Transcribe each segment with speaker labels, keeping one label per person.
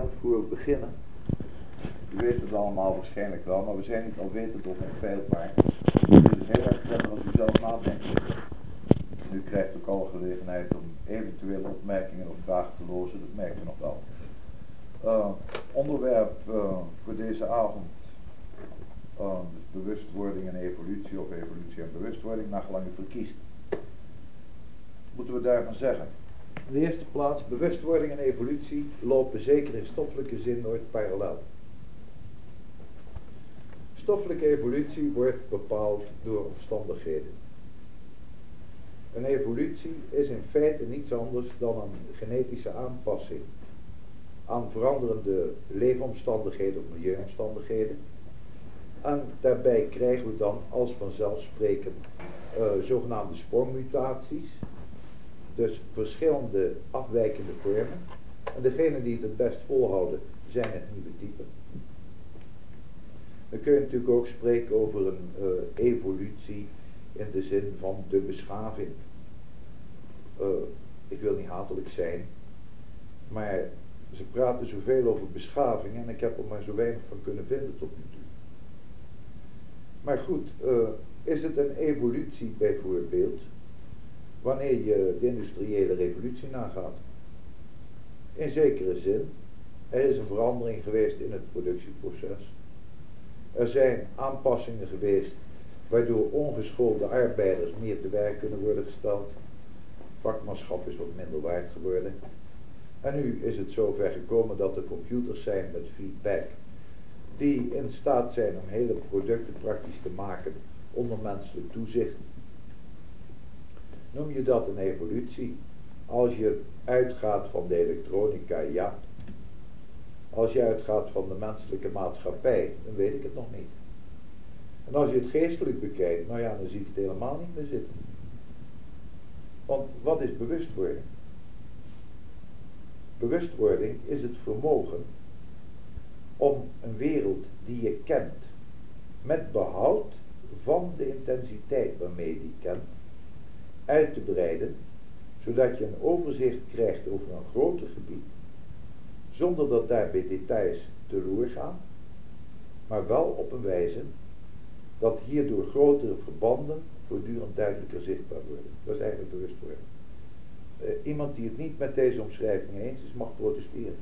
Speaker 1: vervelend voor we beginnen. U weet het allemaal waarschijnlijk wel, maar we zijn niet alwetend of onfeilbaar. Het is heel erg prettig als u zelf nadenkt. En u krijgt ook alle gelegenheid om eventuele opmerkingen of vragen te lozen, dat merkt u nog wel. Onderwerp voor deze avond, dus bewustwording en evolutie, of evolutie en bewustwording, naar gelang u verkiest. Wat moeten we daarvan zeggen? In de eerste plaats, bewustwording en evolutie lopen zeker in stoffelijke zin nooit parallel. Stoffelijke evolutie wordt bepaald door omstandigheden. Een evolutie is in feite niets anders dan een genetische aanpassing aan veranderende leefomstandigheden of milieuomstandigheden. En daarbij krijgen we dan als vanzelfsprekend zogenaamde sprongmutaties. Dus verschillende afwijkende vormen. En degenen die het best volhouden zijn het nieuwe type. Dan kun je natuurlijk ook spreken over een evolutie in de zin van de beschaving. Ik wil niet hatelijk zijn, maar ze praten zoveel over beschaving en ik heb er maar zo weinig van kunnen vinden tot nu toe. Maar goed, is het een evolutie bijvoorbeeld wanneer je de industriële revolutie nagaat? In zekere zin, er is een verandering geweest in het productieproces. Er zijn aanpassingen geweest waardoor ongeschoolde arbeiders meer te werk kunnen worden gesteld. Vakmanschap is wat minder waard geworden. En nu is het zover gekomen dat er computers zijn met feedback die in staat zijn om hele producten praktisch te maken onder menselijk toezicht. Noem je dat een evolutie? Als je uitgaat van de elektronica, ja. Als je uitgaat van de menselijke maatschappij, dan weet ik het nog niet. En als je het geestelijk bekijkt, nou ja, dan zie ik het helemaal niet meer zitten. Want wat is bewustwording? Bewustwording is het vermogen om een wereld die je kent, met behoud van de intensiteit waarmee je die kent, uit te breiden, zodat je een overzicht krijgt over een groter gebied, zonder dat daarbij details teloor gaan, maar wel op een wijze dat hierdoor grotere verbanden voortdurend duidelijker zichtbaar worden. Dat is eigenlijk bewustwording. Iemand die het niet met deze omschrijving eens is, mag protesteren.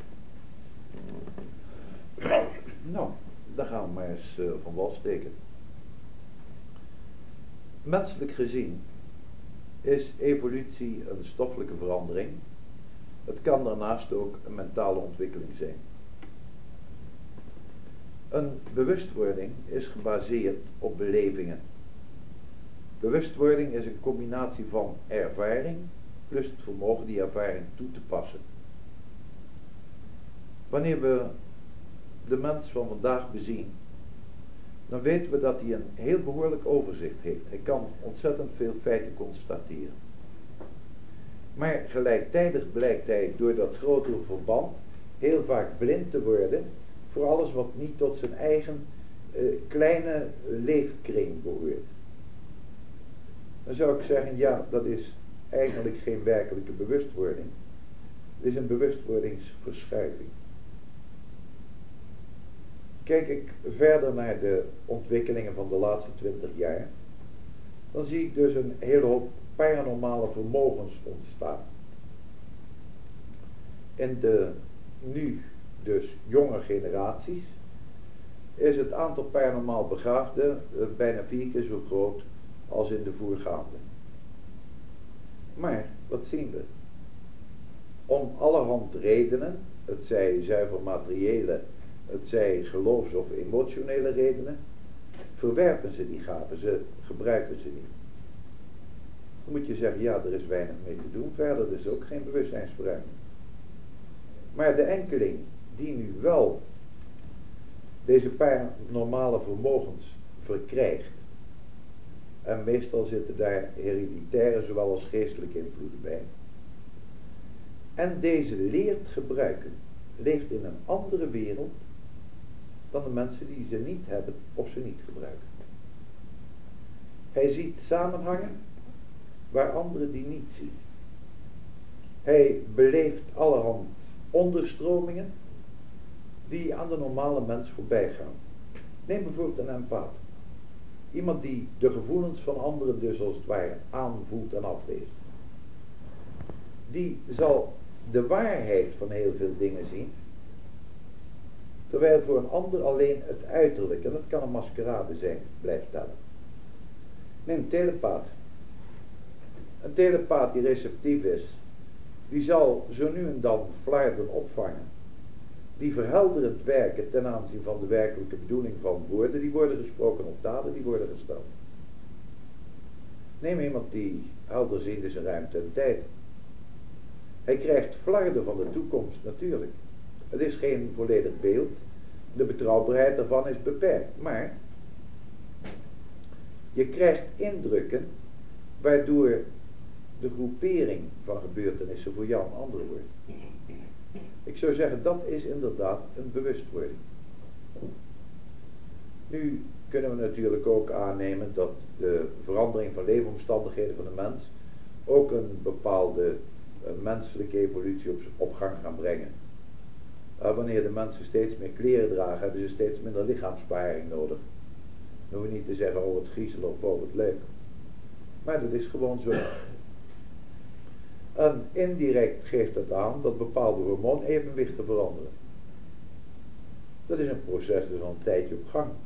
Speaker 1: Nou, daar gaan we maar eens van wal steken. Menselijk gezien is evolutie een stoffelijke verandering. Het kan daarnaast ook een mentale ontwikkeling zijn. Een bewustwording is gebaseerd op belevingen. Bewustwording is een combinatie van ervaring plus het vermogen die ervaring toe te passen. Wanneer we de mens van vandaag bezien, dan weten we dat hij een heel behoorlijk overzicht heeft. Hij kan ontzettend veel feiten constateren. Maar gelijktijdig blijkt hij door dat grotere verband heel vaak blind te worden voor alles wat niet tot zijn eigen kleine leefkring behoort. Dan zou ik zeggen, ja, dat is eigenlijk geen werkelijke bewustwording. Het is een bewustwordingsverschuiving. Kijk ik verder naar de ontwikkelingen van de laatste 20 jaar, dan zie ik dus een hele hoop paranormale vermogens ontstaan. In de nu dus jonge generaties is het aantal paranormaal begaafden bijna 4 keer zo groot als in de voorgaande. Maar, wat zien we? Om allerhand redenen, het zij zuiver materiële, het zij geloofs- of emotionele redenen, verwerpen ze die gaven, ze gebruiken ze niet. Dan moet je zeggen, ja, er is weinig mee te doen, verder is ook geen bewustzijnsverruiming. Maar de enkeling die nu wel deze paranormale vermogens verkrijgt, en meestal zitten daar hereditaire zowel als geestelijke invloeden bij, en deze leert gebruiken, leeft in een andere wereld dan de mensen die ze niet hebben of ze niet gebruiken. Hij ziet samenhangen waar anderen die niet zien. Hij beleeft allerhand onderstromingen die aan de normale mens voorbij gaan. Neem bijvoorbeeld een empath. Iemand die de gevoelens van anderen dus als het ware aanvoelt en afleest. Die zal de waarheid van heel veel dingen zien, terwijl voor een ander alleen het uiterlijk, en dat kan een maskerade zijn, blijft tellen. Neem een telepaat. Een telepaat die receptief is, die zal zo nu en dan flarden opvangen, die verhelderend werken ten aanzien van de werkelijke bedoeling van woorden, die worden gesproken op daden, die worden gesteld. Neem iemand die helderziend is in ruimte en tijd. Hij krijgt flarden van de toekomst, natuurlijk. Het is geen volledig beeld, de betrouwbaarheid daarvan is beperkt, maar je krijgt indrukken waardoor de groepering van gebeurtenissen voor jou een andere wordt. Ik zou zeggen, dat is inderdaad een bewustwording. Nu kunnen we natuurlijk ook aannemen dat de verandering van leefomstandigheden van de mens ook een bepaalde menselijke evolutie op gang gaan brengen. Wanneer de mensen steeds meer kleren dragen, hebben ze steeds minder lichaamsbeharing nodig. Dan hoeven we niet te zeggen, oh wat griezelig of oh wat leuk. Maar dat is gewoon zo. En indirect geeft het aan dat bepaalde hormoonevenwichten veranderen. Dat is een proces dus al een tijdje op gang.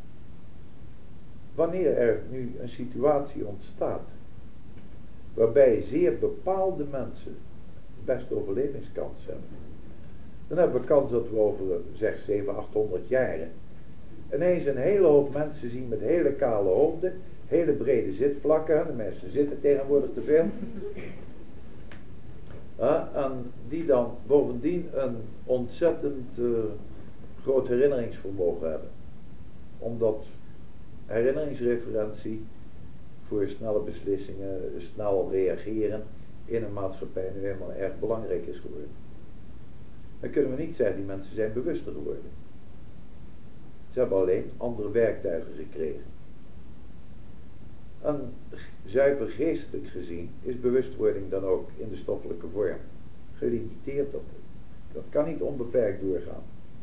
Speaker 1: Wanneer er nu een situatie ontstaat, waarbij zeer bepaalde mensen de beste overlevingskans hebben, dan hebben we kans dat we over zeg 700, 800 jaren ineens een hele hoop mensen zien met hele kale hoofden, hele brede zitvlakken, de mensen zitten tegenwoordig te veel, en die dan bovendien een ontzettend groot herinneringsvermogen hebben, omdat herinneringsreferentie voor snelle beslissingen, snel reageren in een maatschappij nu helemaal erg belangrijk is geworden. Dan kunnen we niet zeggen, die mensen zijn bewuster geworden. Ze hebben alleen andere werktuigen gekregen. En zuiver geestelijk gezien is bewustwording dan ook in de stoffelijke vorm gelimiteerd. Dat kan niet onbeperkt doorgaan.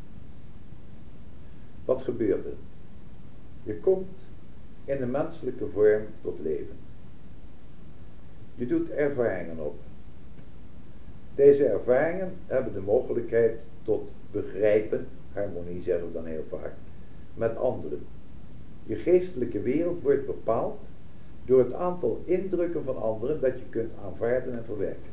Speaker 1: Wat gebeurt er? Je komt in de menselijke vorm tot leven. Je doet ervaringen op. Deze ervaringen hebben de mogelijkheid tot begrijpen, harmonie zeggen we dan heel vaak, met anderen. Je geestelijke wereld wordt bepaald door het aantal indrukken van anderen dat je kunt aanvaarden en verwerken.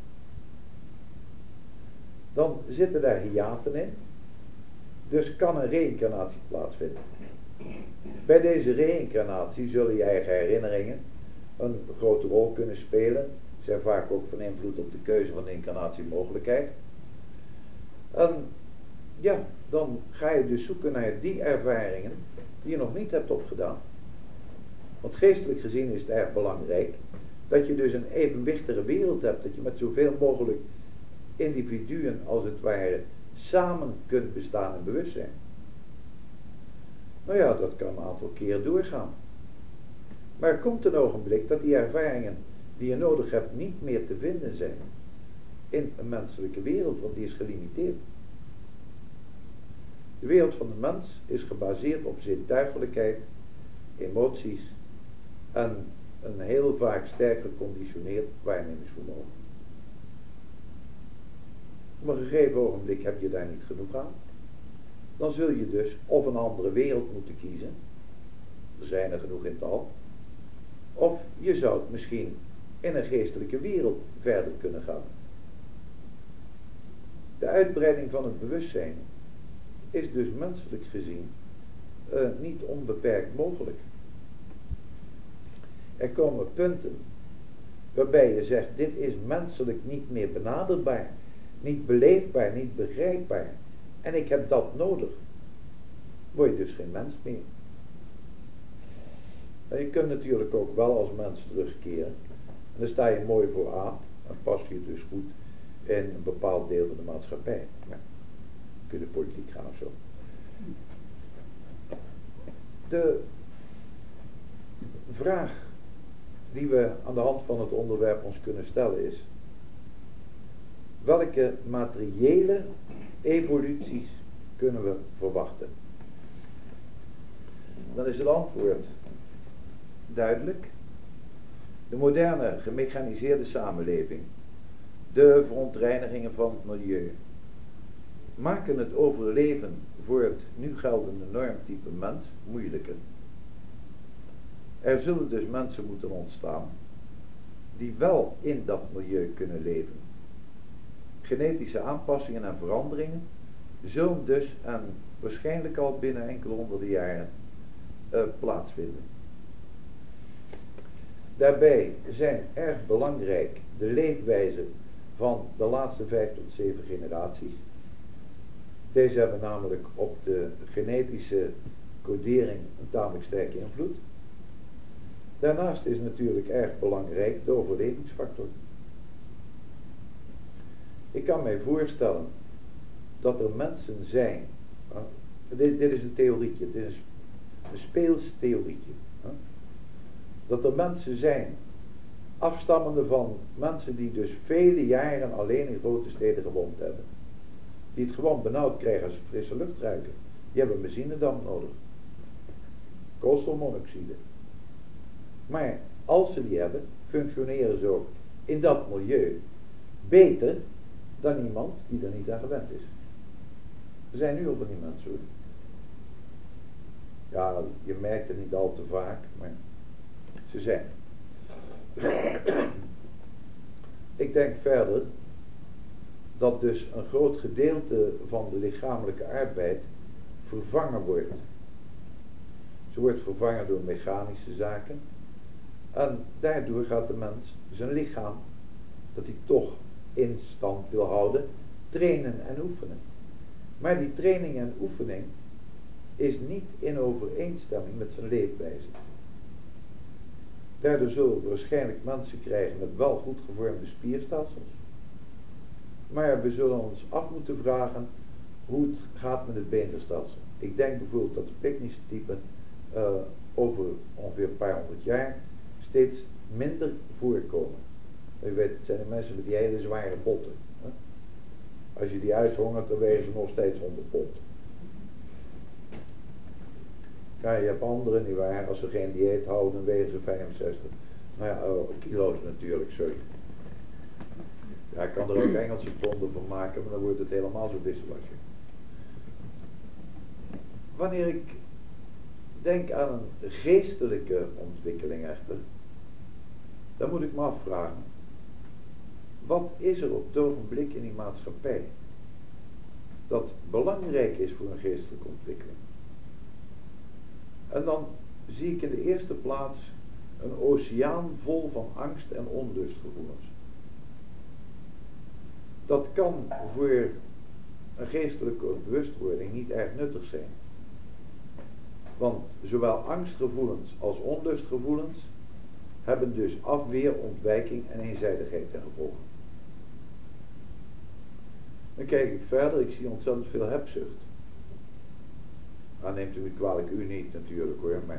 Speaker 1: Dan zitten daar hiaten in, dus kan een reïncarnatie plaatsvinden. Bij deze reïncarnatie zullen je eigen herinneringen een grote rol kunnen spelen. Ze zijn vaak ook van invloed op de keuze van de incarnatiemogelijkheid. En ja, dan ga je dus zoeken naar die ervaringen die je nog niet hebt opgedaan. Want geestelijk gezien is het erg belangrijk dat je dus een evenwichtige wereld hebt, dat je met zoveel mogelijk individuen als het ware samen kunt bestaan in bewustzijn. Nou ja, dat kan een aantal keer doorgaan. Maar er komt een ogenblik dat die ervaringen die je nodig hebt niet meer te vinden zijn in een menselijke wereld, want die is gelimiteerd. De wereld van de mens is gebaseerd op zintuigelijkheid, emoties en een heel vaak sterk geconditioneerd waarnemingsvermogen. Op een gegeven ogenblik heb je daar niet genoeg aan. Dan zul je dus of een andere wereld moeten kiezen. Er zijn er genoeg in tal. Of je zou het misschien in een geestelijke wereld verder kunnen gaan. De uitbreiding van het bewustzijn is dus menselijk gezien niet onbeperkt mogelijk. Er komen punten waarbij je zegt, dit is menselijk niet meer benaderbaar, niet beleefbaar, niet begrijpbaar. En ik heb dat nodig. Word je dus geen mens meer. En je kunt natuurlijk ook wel als mens terugkeren. En dan sta je mooi voor aan. En pas je dus goed in een bepaald deel van de maatschappij. Ja. Kun je de politiek gaan of zo. De vraag die we aan de hand van het onderwerp ons kunnen stellen is: welke materiële evoluties kunnen we verwachten? Dan is het antwoord duidelijk. De moderne gemechaniseerde samenleving, de verontreinigingen van het milieu, maken het overleven voor het nu geldende normtype mens moeilijker. Er zullen dus mensen moeten ontstaan die wel in dat milieu kunnen leven. Genetische aanpassingen en veranderingen zullen dus en waarschijnlijk al binnen enkele honderden jaren plaatsvinden. Daarbij zijn erg belangrijk de leefwijze van de laatste 5 tot 7 generaties. Deze hebben namelijk op de genetische codering een tamelijk sterke invloed. Daarnaast is natuurlijk erg belangrijk de overlevingsfactor. Ik kan mij voorstellen dat er mensen zijn, dit is een theorietje, dit is een speels theorietje, dat er mensen zijn, afstammende van mensen die dus vele jaren alleen in grote steden gewoond hebben, die het gewoon benauwd krijgen als ze frisse lucht ruiken. Die hebben benzinedamp nodig, koolstofmonoxide. Maar als ze die hebben, functioneren ze ook in dat milieu beter dan iemand die er niet aan gewend is. Er zijn nu al van die mensen hoor. Ja, je merkt het niet al te vaak, maar ze zijn. Ik denk verder dat dus een groot gedeelte van de lichamelijke arbeid vervangen wordt. Ze wordt vervangen door mechanische zaken. En daardoor gaat de mens zijn lichaam, dat hij toch in stand wil houden, trainen en oefenen. Maar die training en oefening is niet in overeenstemming met zijn leefwijze. Daardoor zullen we waarschijnlijk mensen krijgen met wel goed gevormde spierstelsels. Maar we zullen ons af moeten vragen hoe het gaat met het beenderstelsel. Ik denk bijvoorbeeld dat de picnische typen over ongeveer een paar honderd jaar steeds minder voorkomen. U weet, het zijn de mensen met die hele zware botten. Hè? Als je die uithongert, dan wegen ze nog steeds 100 pond. Ja, je hebt anderen, nietwaar, als ze geen dieet houden, dan wegen ze 65. Nou ja, kilo's natuurlijk, sorry. Ja, ik kan er ook Engelse ponden van maken, maar dan wordt het helemaal zo wisselachtig. Wanneer ik denk aan een geestelijke ontwikkeling echter, dan moet ik me afvragen, wat is er op het ogenblik in die maatschappij dat belangrijk is voor een geestelijke ontwikkeling? En dan zie ik in de eerste plaats een oceaan vol van angst en onlustgevoelens. Dat kan voor een geestelijke bewustwording niet erg nuttig zijn. Want zowel angstgevoelens als onlustgevoelens hebben dus afweer, ontwijking en eenzijdigheid ten gevolge. Dan kijk ik verder, ik zie ontzettend veel hebzucht. Nou, neemt u me kwalijk, u niet natuurlijk hoor, maar...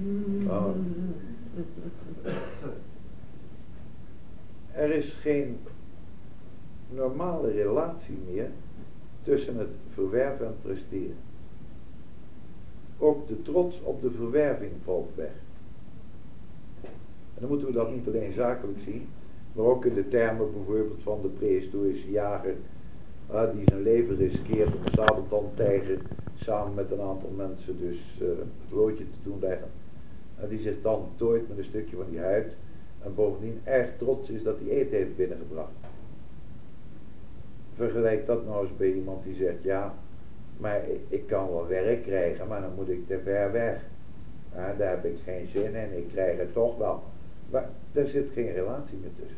Speaker 1: Er is geen normale relatie meer tussen het verwerven en presteren. Ook de trots op de verwerving valt weg. En dan moeten we dat niet alleen zakelijk zien, maar ook in de termen bijvoorbeeld van de prehistorische jager, die zijn leven riskeert om een sabeltandtijger samen met een aantal mensen dus het loodje te doen leggen. En die zich dan tooit met een stukje van die huid en bovendien erg trots is dat hij eten heeft binnengebracht. Vergelijk dat nou eens bij iemand die zegt, ja, maar ik kan wel werk krijgen, maar dan moet ik te ver weg. Daar heb ik geen zin in, ik krijg het toch wel. Maar daar zit geen relatie meer tussen.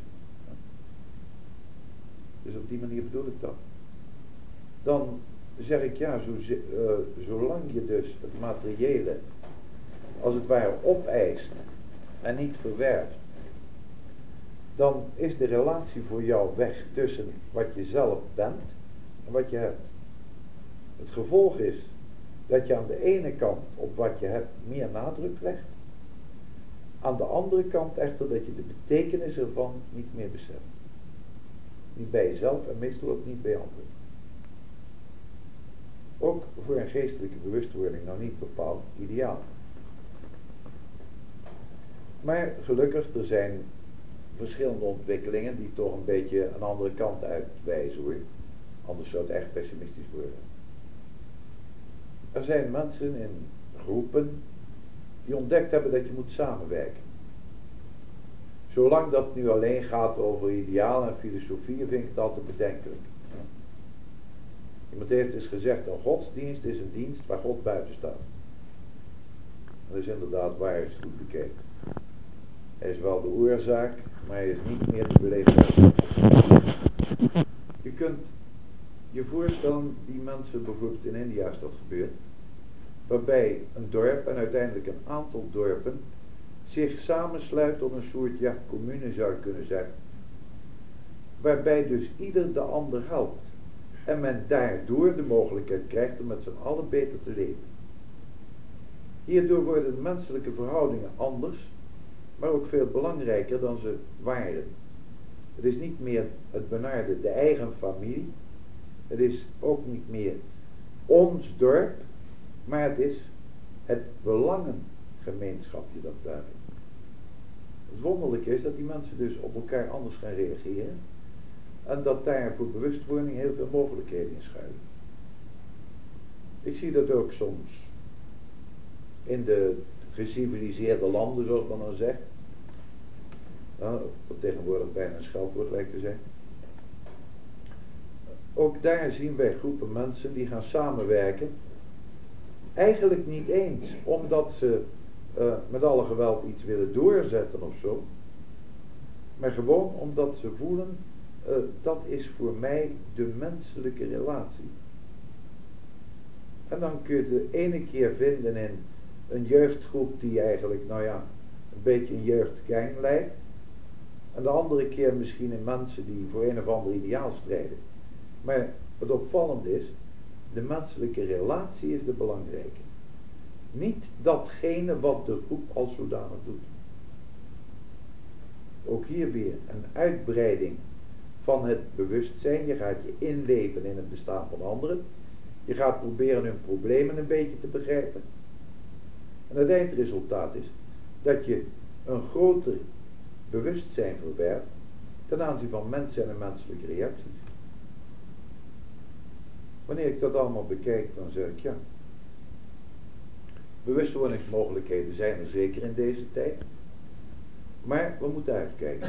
Speaker 1: Dus op die manier bedoel ik dat. Dan zeg ik, ja, zolang je dus het materiële als het ware opeist en niet verwerft, dan is de relatie voor jou weg tussen wat je zelf bent en wat je hebt. Het gevolg is dat je aan de ene kant op wat je hebt meer nadruk legt, aan de andere kant echter dat je de betekenis ervan niet meer beseft. Niet bij jezelf en meestal ook niet bij anderen. ook voor een geestelijke bewustwording nog niet bepaald ideaal. Maar gelukkig, er zijn verschillende ontwikkelingen die toch een beetje een andere kant uitwijzen hoor. Anders zou het echt pessimistisch worden. Er zijn mensen in groepen die ontdekt hebben dat je moet samenwerken. Zolang dat nu alleen gaat over idealen en filosofieën vind ik het altijd bedenkelijk. Iemand heeft eens gezegd, een godsdienst is een dienst waar God buiten staat. Dat is inderdaad waar als je het goed bekijkt. Hij is wel de oorzaak, maar hij is niet meer de beleefdheid. Je kunt je voorstellen, die mensen bijvoorbeeld in India is dat gebeurd, waarbij een dorp en uiteindelijk een aantal dorpen zich samensluit tot een soort, ja, commune zou je kunnen zeggen. Waarbij dus ieder de ander helpt. En men daardoor de mogelijkheid krijgt om met z'n allen beter te leven. Hierdoor worden de menselijke verhoudingen anders, maar ook veel belangrijker dan ze waren. Het is niet meer het benarde de eigen familie. Het is ook niet meer ons dorp, maar het is het belangengemeenschapje dat daar is. Het wonderlijke is dat die mensen dus op elkaar anders gaan reageren en dat daar voor bewustwording heel veel mogelijkheden in schuilen. Ik zie dat ook soms in de geciviliseerde landen, zoals men dan zegt. Wat tegenwoordig bijna een scheldwoord lijkt te zijn. Ook daar zien wij groepen mensen die gaan samenwerken. Eigenlijk niet eens omdat ze met alle geweld iets willen doorzetten of zo. Maar gewoon omdat ze voelen, dat is voor mij de menselijke relatie. En dan kun je de ene keer vinden in een jeugdgroep die eigenlijk, nou ja, een beetje een jeugdgang lijkt. En de andere keer misschien in mensen die voor een of ander ideaal strijden. Maar het opvallende is, de menselijke relatie is de belangrijke. Niet datgene wat de groep als zodanig doet. Ook hier weer een uitbreiding van het bewustzijn. Je gaat je inleven in het bestaan van anderen. Je gaat proberen hun problemen een beetje te begrijpen. En het eindresultaat is dat je een groter bewustzijn verwerft ten aanzien van mensen en menselijke reacties. Wanneer ik dat allemaal bekijk, dan zeg ik ja, bewustwordingsmogelijkheden zijn er zeker in deze tijd, maar we moeten uitkijken.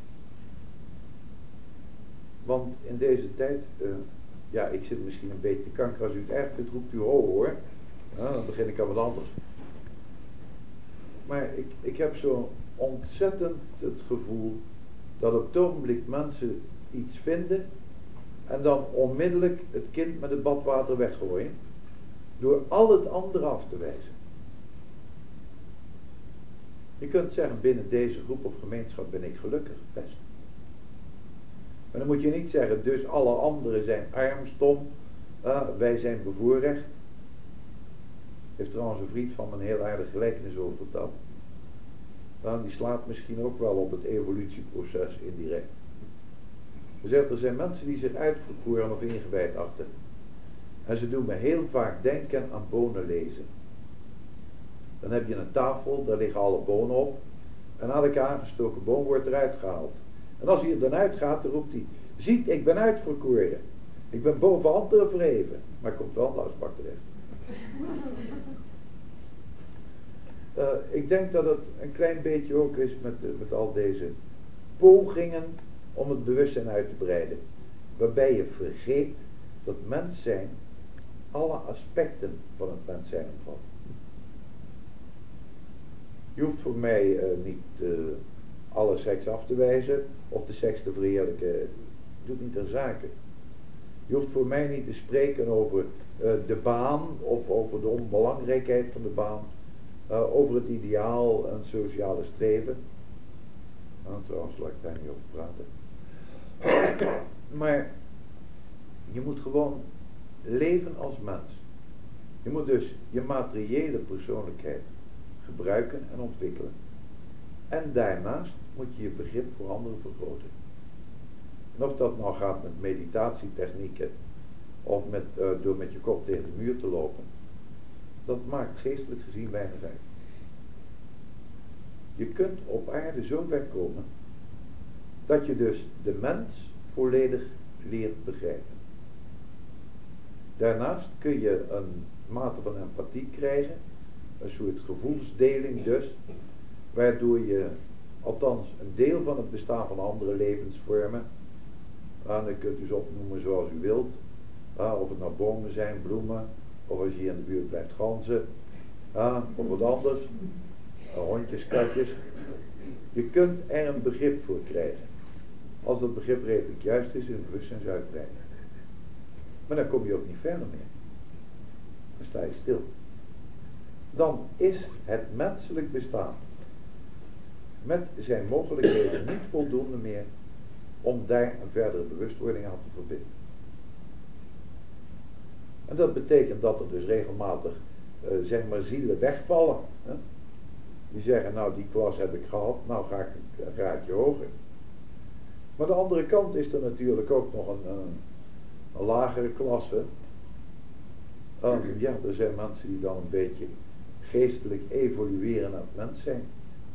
Speaker 1: Want in deze tijd, ja, ik zit misschien een beetje te kanker. Als u het erg vindt, roept u ho hoor. Ja, dan begin ik aan wat anders. Maar ik heb zo ontzettend het gevoel dat op het ogenblik mensen iets vinden en dan onmiddellijk het kind met het badwater weggooien door al het andere af te wijzen. Je kunt zeggen, binnen deze groep of gemeenschap ben ik gelukkig, best. Maar dan moet je niet zeggen, dus alle anderen zijn arm, stom, wij zijn bevoorrecht. Heeft trouwens een vriend van me een heel aardig gelijkenis over verteld. Nou, die slaat misschien ook wel op het evolutieproces indirect. Hij zegt, er zijn mensen die zich uitverkoren of ingewijd achten. En ze doen me heel vaak denken aan bonen lezen. Dan heb je een tafel, daar liggen alle bonen op. En elke aangestoken boon wordt eruit gehaald. En als hij er dan uitgaat, dan roept hij, ziet, ik ben uitverkoren. Ik ben boven anderen verheven. Maar hij komt wel in de asbak terecht. Ik denk dat het een klein beetje ook is met al deze pogingen om het bewustzijn uit te breiden. Waarbij je vergeet dat mens zijn alle aspecten van het mens zijn omvat. Je hoeft voor mij niet alle seks af te wijzen of de seks te verheerlijken. Doet niet ter zake. Je hoeft voor mij niet te spreken over de baan of over de onbelangrijkheid van de baan. Over het ideaal en sociale streven. Nou, trouwens, laat ik daar niet over praten. Maar je moet gewoon leven als mens. Je moet dus je materiële persoonlijkheid gebruiken en ontwikkelen. En daarnaast moet je je begrip voor anderen vergroten. En of dat nou gaat met meditatietechnieken of door met je kop tegen de muur te lopen, dat maakt geestelijk gezien weinig uit. Je kunt op aarde zo ver komen dat je dus de mens volledig leert begrijpen. Daarnaast kun je een mate van empathie krijgen, een soort gevoelsdeling dus, waardoor je althans een deel van het bestaan van andere levensvormen, dan kunt u ze opnoemen zoals u wilt, of het nou bomen zijn, bloemen, of als je hier in de buurt blijft ganzen, of wat anders, hondjes, katjes. Je kunt er een begrip voor krijgen. Als dat begrip redelijk juist is in bewustzijnsuitbreiding. Maar dan kom je ook niet verder meer. Dan sta je stil. Dan is het menselijk bestaan met zijn mogelijkheden niet voldoende meer om daar een verdere bewustwording aan te verbinden. En dat betekent dat er dus regelmatig zeg maar zielen wegvallen. Hè? Die zeggen, nou die klas heb ik gehad, nou ga ik een graadje hoger. Maar de andere kant is er natuurlijk ook nog een lagere klasse. Ja, er zijn mensen die dan een beetje geestelijk evolueren naar het mens zijn.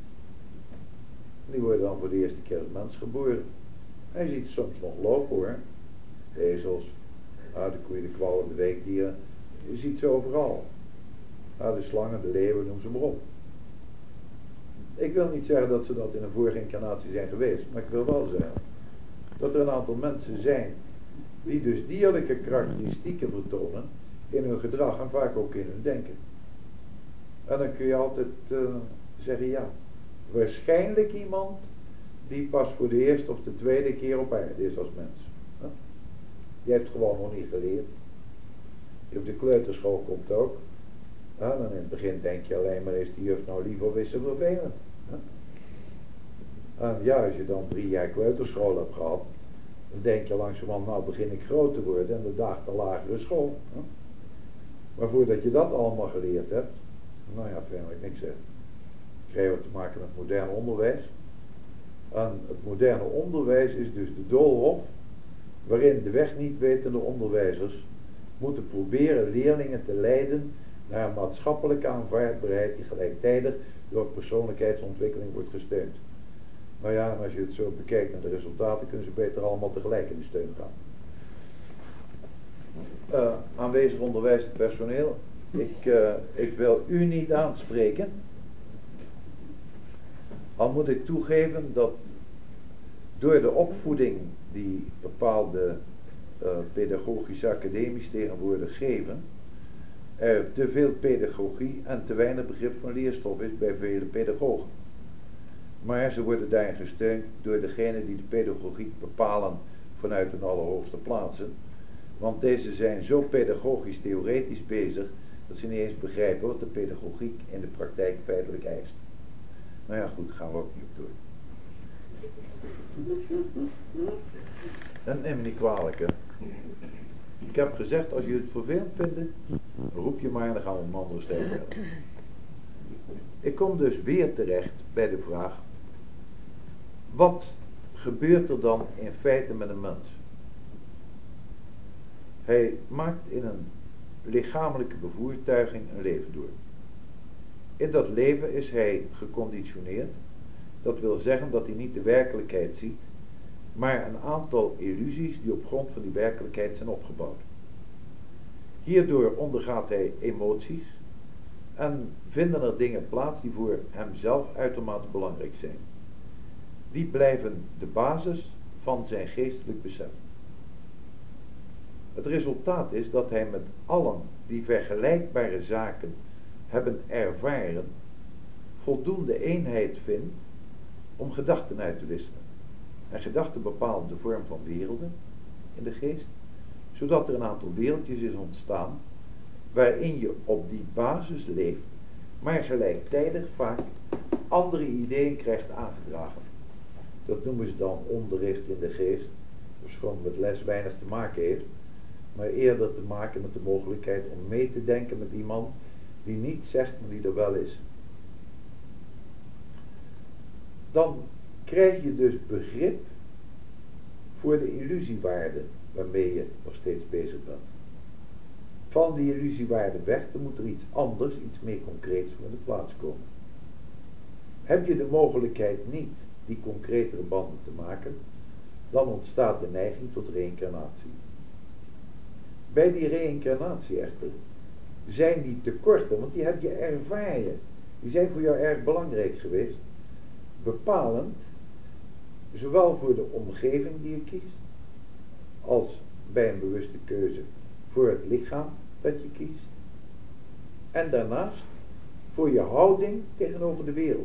Speaker 1: Die worden dan voor de eerste keer als mens geboren. En je ziet soms nog lopen hoor. De ezels, de koeien, de kwallen, de weekdieren. Je ziet ze overal. De slangen, de leeuwen, noem ze maar op. Ik wil niet zeggen dat ze dat in een vorige incarnatie zijn geweest. Maar ik wil wel zeggen dat er een aantal mensen zijn die dus dierlijke karakteristieken vertonen in hun gedrag en vaak ook in hun denken. En dan kun je altijd zeggen, ja, waarschijnlijk iemand die pas voor de eerste of de tweede keer op aarde is als mens. Je hebt gewoon nog niet geleerd. Op de kleuterschool komt ook. Dan in het begin denk je alleen maar, is die juf nou lief of is ze vervelend? En ja, als je dan 3 jaar kleuterschool hebt gehad, dan denk je langzamerhand, nou begin ik groot te worden en de dag de lagere school. Maar voordat je dat allemaal geleerd hebt, nou ja, verder wil ik niks zeggen. Krijgen we te maken met modern onderwijs. En het moderne onderwijs is dus de doolhof waarin de weg niet wetende onderwijzers moeten proberen leerlingen te leiden naar een maatschappelijke aanvaardbaarheid die gelijktijdig door persoonlijkheidsontwikkeling wordt gesteund. Nou ja, en als je het zo bekijkt naar de resultaten, kunnen ze beter allemaal tegelijk in de steun gaan. Aanwezig onderwijzend personeel, ik wil u niet aanspreken. Al moet ik toegeven dat door de opvoeding die bepaalde pedagogische academies tegenwoordig geven, er te veel pedagogie en te weinig begrip van leerstof is bij vele pedagogen. Maar ze worden daarin gesteund door degenen die de pedagogiek bepalen vanuit hun allerhoogste plaatsen. Want deze zijn zo pedagogisch theoretisch bezig dat ze niet eens begrijpen wat de pedagogiek in de praktijk feitelijk eist. Nou ja, goed, gaan we ook niet op door. En neem me niet kwalijk, hè. Ik heb gezegd, als je het vervelend vindt, roep je maar en dan gaan we een andere stijl verder. Ik kom dus weer terecht bij de vraag, wat gebeurt er dan in feite met een mens? Hij maakt in een lichamelijke bevoortuiging een leven door. In dat leven is hij geconditioneerd. Dat wil zeggen dat hij niet de werkelijkheid ziet, maar een aantal illusies die op grond van die werkelijkheid zijn opgebouwd. Hierdoor ondergaat hij emoties en vinden er dingen plaats die voor hemzelf uitermate belangrijk zijn. Die blijven de basis van zijn geestelijk besef. Het resultaat is dat hij met allen die vergelijkbare zaken hebben ervaren, voldoende eenheid vindt om gedachten uit te wisselen. En gedachten bepalen de vorm van werelden in de geest, zodat er een aantal wereldjes is ontstaan waarin je op die basis leeft, maar gelijktijdig vaak andere ideeën krijgt aangedragen. Dat noemen ze dan onderricht in de geest, dus gewoon met les weinig te maken heeft, maar eerder te maken met de mogelijkheid om mee te denken met iemand die niet zegt, maar die er wel is. Dan krijg je dus begrip voor de illusiewaarde waarmee je nog steeds bezig bent. van die illusiewaarde weg, dan moet er iets anders, iets meer concreets voor in de plaats komen. Heb je de mogelijkheid niet die concretere banden te maken, dan ontstaat de neiging tot reïncarnatie. Bij die reïncarnatie echter zijn die tekorten, want die heb je ervaren, die zijn voor jou erg belangrijk geweest, bepalend, zowel voor de omgeving die je kiest, als bij een bewuste keuze voor het lichaam dat je kiest, en daarnaast voor je houding tegenover de wereld.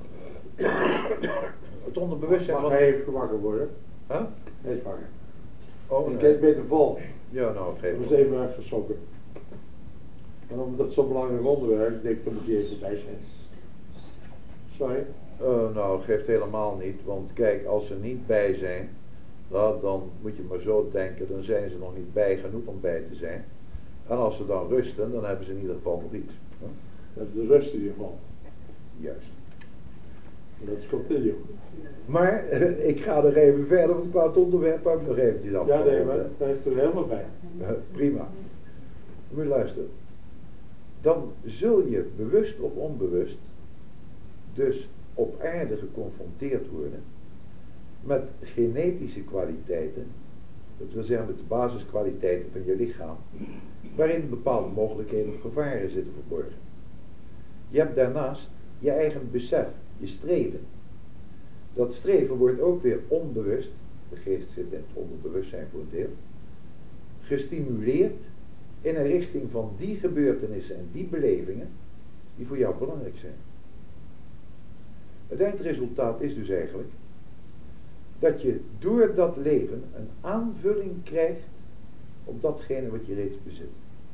Speaker 1: Het onderbewustzijn
Speaker 2: van... Mag hij even wakker worden?
Speaker 1: Huh?
Speaker 2: Hij is wakker.
Speaker 1: Oh,
Speaker 2: ik heb beter val.
Speaker 1: Ja, nou, geef
Speaker 2: ik was even geschrokken. En omdat het zo'n belangrijk onderwerp is, denk ik, dan moet je even bij zijn. Sorry?
Speaker 1: Nou, geeft helemaal niet, want kijk, als ze niet bij zijn, nou, dan moet je maar zo denken, dan zijn ze nog niet bij genoeg om bij te zijn. En als ze dan rusten, dan hebben ze in ieder geval nog iets.
Speaker 2: Huh? Dat is de rust in ieder geval.
Speaker 1: Juist.
Speaker 2: Let's continue.
Speaker 1: Maar ik ga er even verder, want ik wou het onderwerp ook nog eventjes af.
Speaker 2: Ja, nee, maar daar is er helemaal bij.
Speaker 1: Prima. Moet je luisteren. Dan zul je bewust of onbewust dus op aarde geconfronteerd worden met genetische kwaliteiten, dat wil zeggen met de basiskwaliteiten van je lichaam, waarin bepaalde mogelijkheden of gevaren zitten verborgen. Je hebt daarnaast je eigen besef, je streven. Dat streven wordt ook weer onbewust, de geest zit in het onderbewustzijn voor een deel, gestimuleerd in een richting van die gebeurtenissen en die belevingen die voor jou belangrijk zijn. Het eindresultaat is dus eigenlijk dat je door dat leven een aanvulling krijgt op datgene wat je reeds bezit.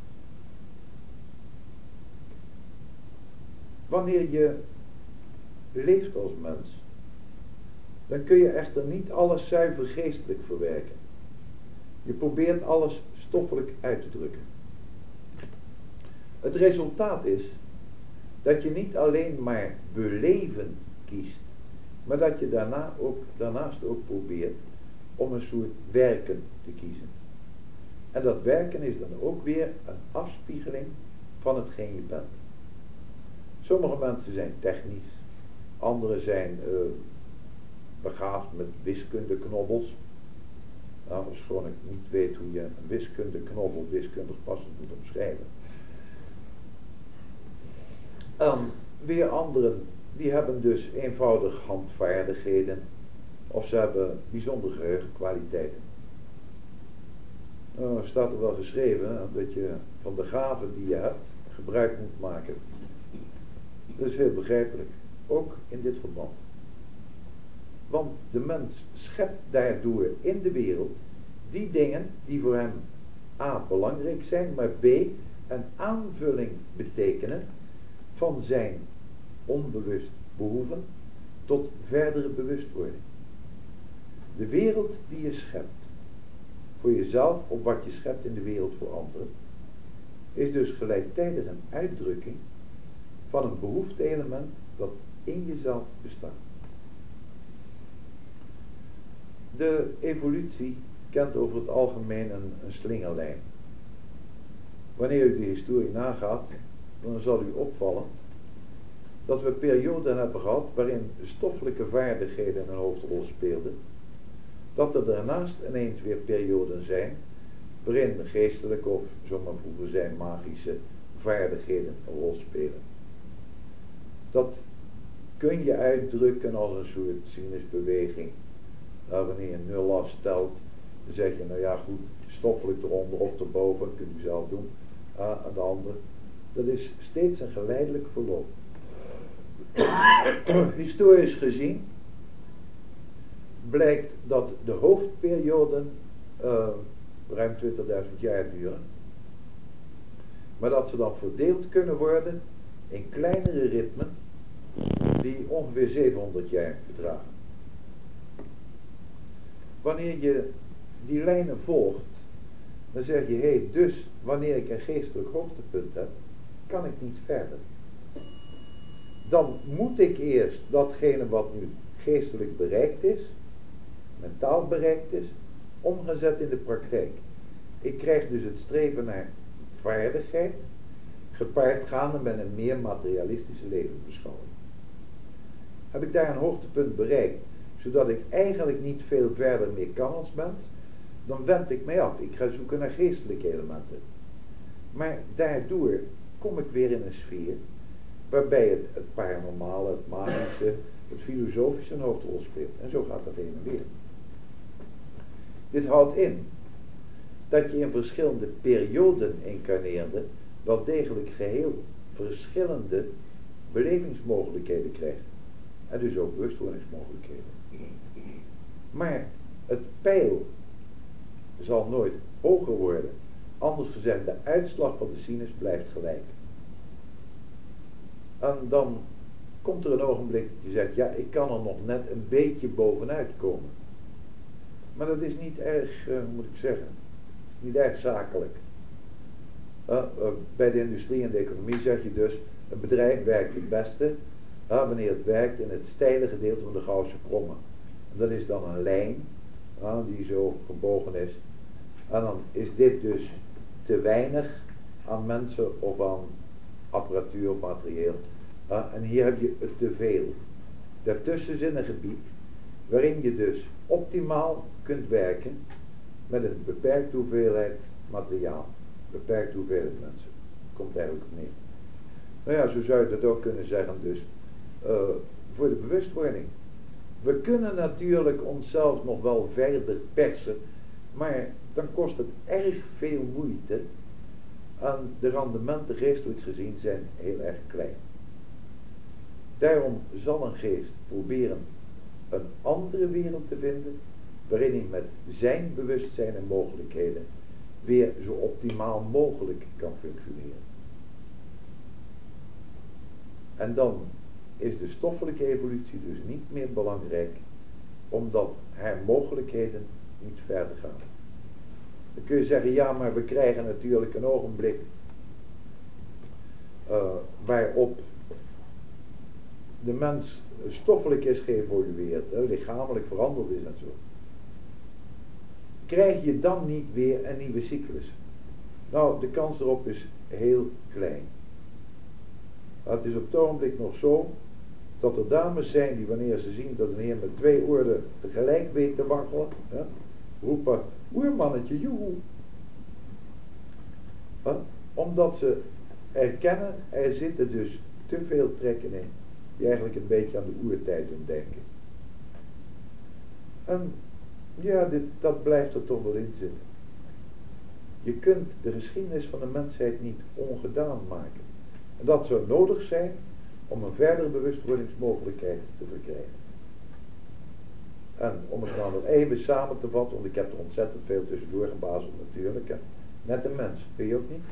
Speaker 1: Wanneer je leeft als mens, dan kun je echter niet alles zuiver geestelijk verwerken. Je probeert alles stoffelijk uit te drukken. Het resultaat is dat je niet alleen maar beleven kiest, maar dat je daarnaast ook probeert om een soort werken te kiezen. En dat werken is dan ook weer een afspiegeling van hetgeen je bent. Sommige mensen zijn technisch, anderen zijn begaafd met wiskundeknobbels. Nou, ofschoon ik niet weet hoe je een wiskundeknobbel wiskundig passend moet omschrijven. Weer anderen, die hebben dus eenvoudig handvaardigheden of ze hebben bijzondere geheugenkwaliteiten. Nou, staat er wel geschreven dat je van de gaven die je hebt gebruik moet maken. Dat is heel begrijpelijk, ook in dit verband. Want de mens schept daardoor in de wereld die dingen die voor hem A belangrijk zijn, maar B een aanvulling betekenen van zijn onbewust behoeven tot verdere bewustwording. De wereld die je schept, voor jezelf of wat je schept in de wereld voor anderen, is dus gelijktijdig een uitdrukking van een behoefte-element dat in jezelf bestaat. De evolutie kent over het algemeen een slingerlijn. Wanneer u de historie nagaat, dan zal u opvallen dat we perioden hebben gehad waarin stoffelijke vaardigheden een hoofdrol speelden, dat er daarnaast ineens weer perioden zijn waarin de geestelijke of, zoals men vroeger zei, magische vaardigheden een rol spelen. Dat kun je uitdrukken als een soort sinusbeweging. Nou, wanneer je nul afstelt, dan zeg je, nou ja goed, stoffelijk eronder of erboven, kunt u zelf doen, aan de andere. Dat is steeds een geleidelijk verloop. Historisch gezien blijkt dat de hoofdperioden ruim 20.000 jaar duren, maar dat ze dan verdeeld kunnen worden in kleinere ritmen die ongeveer 700 jaar bedragen. Wanneer je die lijnen volgt, dan zeg je, hé, dus wanneer ik een geestelijk hoogtepunt heb, kan ik niet verder. Dan moet ik eerst datgene wat nu geestelijk bereikt is, mentaal bereikt is, omgezet in de praktijk. Ik krijg dus het streven naar rechtvaardigheid, gepaard gaande met een meer materialistische levensbeschouwing. Heb ik daar een hoogtepunt bereikt, zodat ik eigenlijk niet veel verder meer kan als mens, dan wend ik mij af. Ik ga zoeken naar geestelijke elementen. Maar daardoor kom ik weer in een sfeer waarbij het paranormale, het magische, het filosofische een hoofdrol speelt. En zo gaat dat heen en weer. Dit houdt in dat je in verschillende perioden incarneerde wel degelijk geheel verschillende belevingsmogelijkheden krijgt. En dus ook bewustwordingsmogelijkheden. Maar het peil zal nooit hoger worden. Anders gezegd, de uitslag van de sinus blijft gelijk. En dan komt er een ogenblik dat je zegt, ja, ik kan er nog net een beetje bovenuit komen. Maar dat is niet erg, moet ik zeggen, niet erg zakelijk. Bij de industrie en de economie zeg je dus, een bedrijf werkt het beste wanneer het werkt in het steile gedeelte van de Gauwse krommen. En dat is dan een lijn die zo gebogen is. En dan is dit dus te weinig aan mensen of aan apparatuur of materieel. En hier heb je het te veel. Daartussen zit een gebied waarin je dus optimaal kunt werken met een beperkte hoeveelheid materiaal. Beperkte hoeveelheid mensen. Komt eigenlijk op neer. Nou ja, zo zou je dat ook kunnen zeggen dus voor de bewustwording. We kunnen natuurlijk onszelf nog wel verder persen, maar dan kost het erg veel moeite en de rendementen geestelijk gezien zijn heel erg klein. Daarom zal een geest proberen een andere wereld te vinden waarin hij met zijn bewustzijn en mogelijkheden weer zo optimaal mogelijk kan functioneren. En dan is de stoffelijke evolutie dus niet meer belangrijk, omdat haar mogelijkheden niet verder gaan. Dan kun je zeggen, ja, maar we krijgen natuurlijk een ogenblik waarop de mens stoffelijk is geëvolueerd, lichamelijk veranderd is en zo. Krijg je dan niet weer een nieuwe cyclus? Nou, de kans erop is heel klein. Het is op het ogenblik nog zo dat er dames zijn die wanneer ze zien dat een heer met 2 oren tegelijk weet te waggelen, roepen, oermannetje, joehoe. Omdat ze erkennen, er zitten dus te veel trekken in, die eigenlijk een beetje aan de oertijd doen denken. En ja, dat blijft er toch wel in zitten. Je kunt de geschiedenis van de mensheid niet ongedaan maken. En dat zou nodig zijn om een verdere bewustwordingsmogelijkheid te verkrijgen. En om het nou nog even samen te vatten, want ik heb er ontzettend veel tussendoor gebazeld natuurlijk. Hè. Net een mens, vind je ook niet?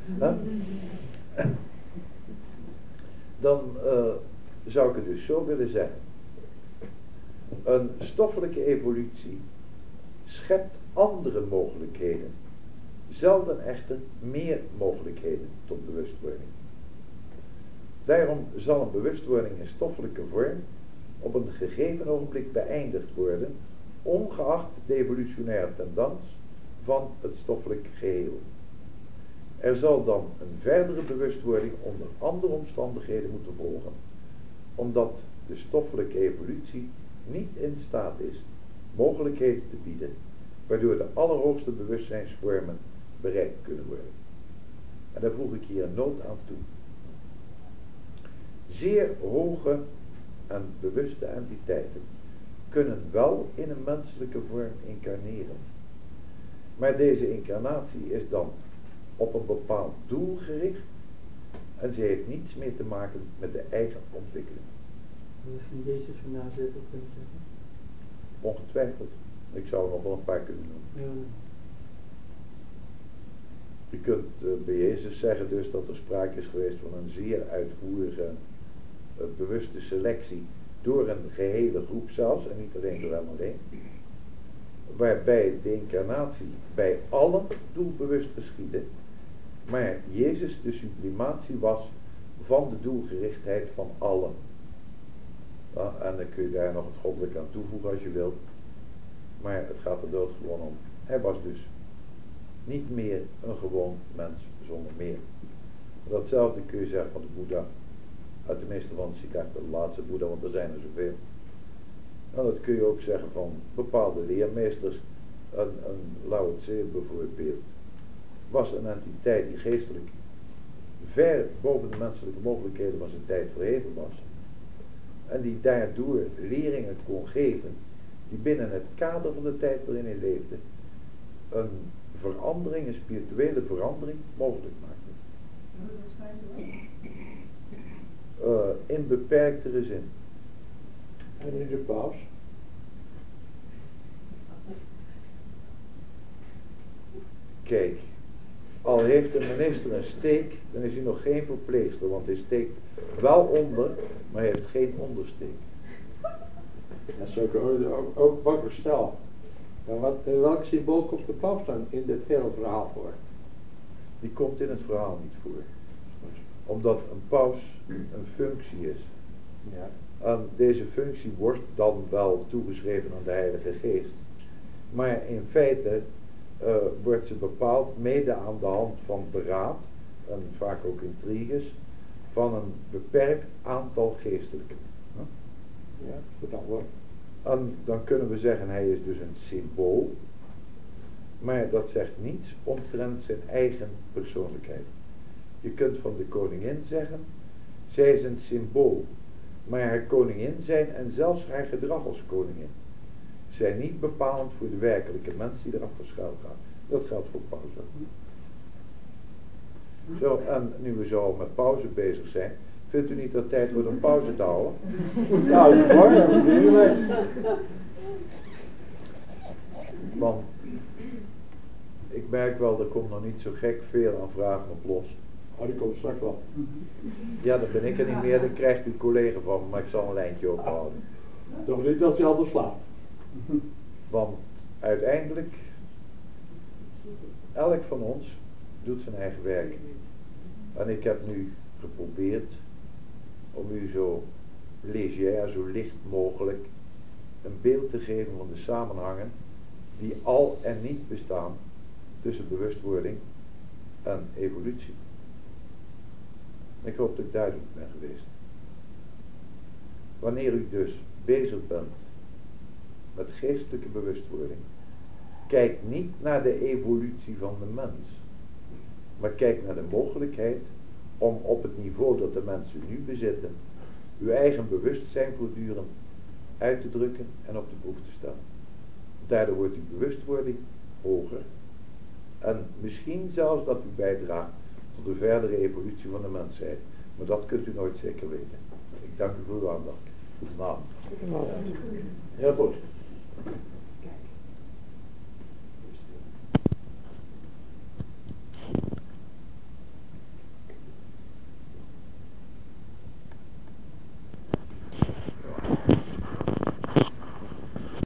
Speaker 1: Dan zou ik het dus zo willen zeggen. Een stoffelijke evolutie schept andere mogelijkheden. Zelden echter meer mogelijkheden tot bewustwording. Daarom zal een bewustwording in stoffelijke vorm op een gegeven ogenblik beëindigd worden, ongeacht de evolutionaire tendens van het stoffelijk geheel. Er zal dan een verdere bewustwording onder andere omstandigheden moeten volgen, omdat de stoffelijke evolutie niet in staat is mogelijkheden te bieden, waardoor de allerhoogste bewustzijnsvormen bereikt kunnen worden. En daar voeg ik hier een noot aan toe. Zeer hoge en bewuste entiteiten kunnen wel in een menselijke vorm incarneren. Maar deze incarnatie is dan op een bepaald doel gericht en ze heeft niets meer te maken met de eigen ontwikkeling.
Speaker 3: Misschien Jezus van Nazareth ook kunnen zeggen?
Speaker 1: Ongetwijfeld. Ik zou er nog wel een paar kunnen noemen.
Speaker 3: Ja.
Speaker 1: Je kunt bij Jezus zeggen dus dat er sprake is geweest van een zeer uitvoerige, bewuste selectie door een gehele groep zelfs, en niet alleen door hem alleen, waarbij de incarnatie bij allen doelbewust geschiedde, maar Jezus de sublimatie was van de doelgerichtheid van allen. Ja, en dan kun je daar nog het goddelijke aan toevoegen als je wilt, maar het gaat er doodgewoon om. Hij was dus Niet meer een gewoon mens zonder meer. Datzelfde kun je zeggen van de Boeddha. Uit de meeste van de Siddhartha, de laatste Boeddha, want er zijn er zoveel. Nou, dat kun je ook zeggen van bepaalde leermeesters. Een Lao Tse bijvoorbeeld was een entiteit die geestelijk ver boven de menselijke mogelijkheden van zijn tijd verheven was. En die daardoor leringen kon geven die binnen het kader van de tijd waarin hij leefde een verandering, een spirituele verandering mogelijk maakte. In beperktere zin.
Speaker 2: En in de paus?
Speaker 1: Kijk, al heeft een minister een steek, dan is hij nog geen verpleegster, want hij steekt wel onder, maar hij heeft geen ondersteek.
Speaker 2: Dat is ook wakker stel. En welk symbool komt de paus dan in dit hele verhaal voor?
Speaker 1: Die komt in het verhaal niet voor. Omdat een paus een functie is.
Speaker 2: Ja.
Speaker 1: En deze functie wordt dan wel toegeschreven aan de Heilige Geest. Maar in feite wordt ze bepaald mede aan de hand van beraad, en vaak ook intriges, van een beperkt aantal geestelijken.
Speaker 2: Ja, verdacht.
Speaker 1: En dan kunnen we zeggen, hij is dus een symbool, maar dat zegt niets omtrent zijn eigen persoonlijkheid. Je kunt van de koningin zeggen, zij is een symbool, maar haar koningin zijn en zelfs haar gedrag als koningin zijn niet bepalend voor de werkelijke mens die erachter schuil gaat. Dat geldt voor pauze. Zo, en nu we zo met pauze bezig zijn, vindt u niet dat het tijd wordt om pauze te houden?
Speaker 2: Nou, dat is mooi, dat bedoel je.
Speaker 1: Want ik merk wel, er komt nog niet zo gek veel aan vragen op los.
Speaker 2: Oh, die komt straks wel.
Speaker 1: Ja, dan ben ik er niet meer, dan krijgt u een collega van me, maar ik zal een lijntje ophouden.
Speaker 2: Toch niet dat hij altijd slaapt.
Speaker 1: Want uiteindelijk, elk van ons doet zijn eigen werk. En ik heb nu geprobeerd om u zo leger, zo licht mogelijk een beeld te geven van de samenhangen die al en niet bestaan tussen bewustwording en evolutie. Ik hoop dat ik duidelijk ben geweest. Wanneer u dus bezig bent met geestelijke bewustwording, kijk niet naar de evolutie van de mens, maar kijk naar de mogelijkheid om op het niveau dat de mensen nu bezitten, uw eigen bewustzijn voortdurend uit te drukken en op de proef te stellen. Daardoor wordt uw bewustwording hoger en misschien zelfs dat u bijdraagt tot de verdere evolutie van de mensheid. Maar dat kunt u nooit zeker weten. Ik dank u voor uw aandacht. Goedenavond.
Speaker 2: Heel goed.